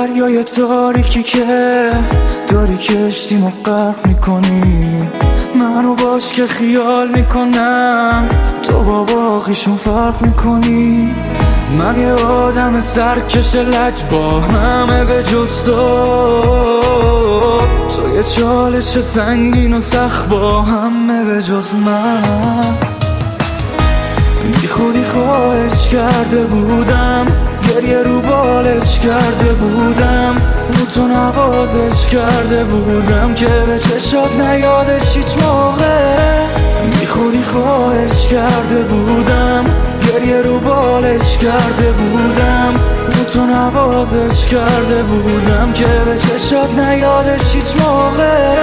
دریای تاریکی که داری کشتیمو غرق میکنی، منو باش که خیال میکنم تو با باقیشون فرق میکنی. من یه آدم سرکش لج با همه به جز تو یه چالش سنگین و سخت با همه به جز من. بی خودی خواهش کرده بودم، گریه رو بالش کرده بودم، رو تو نوازش کرده بودم که به چشات نیادش هیچ موقع. بی خودی خواهش کرده بودم، گریه رو بالش کرده بودم، رو تو نوازش کرده بودم که به چشات نیادش هیچ موقع.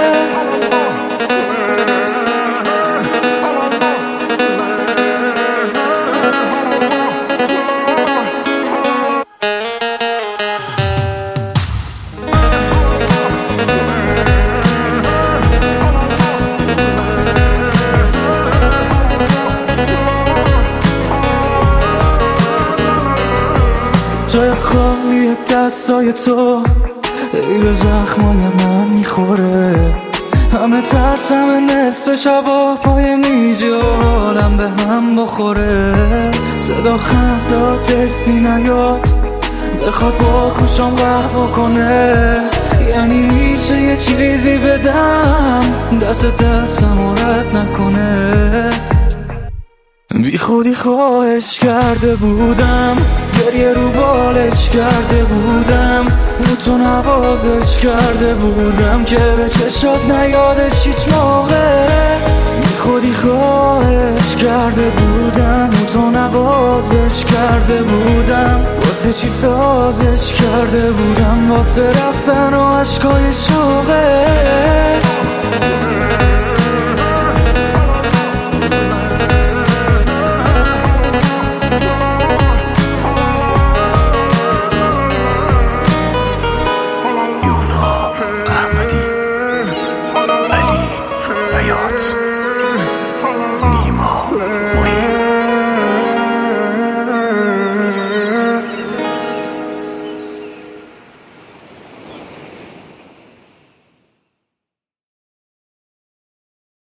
جای خالی دستای تو ای به زخمای من میخوره، همه ترس همه نصف شبا پای میجی و حالم به هم بخوره. صدا خندات تفی نیاد بخواد با خوشم قهوه کنه، یعنی میشه یه چیزی بدم دستم رد نکنه. بی خودی خواهش کرده بودم، گریه رو بالش کرده بودم، رو تو نوازش کرده بودم که به چشات نیادش هیچ موقع. بی خودی خواهش کرده بودم، رو تو نوازش کرده بودم، واسه چی سازش کرده بودم، واسه رفتن و عشقای شوقت.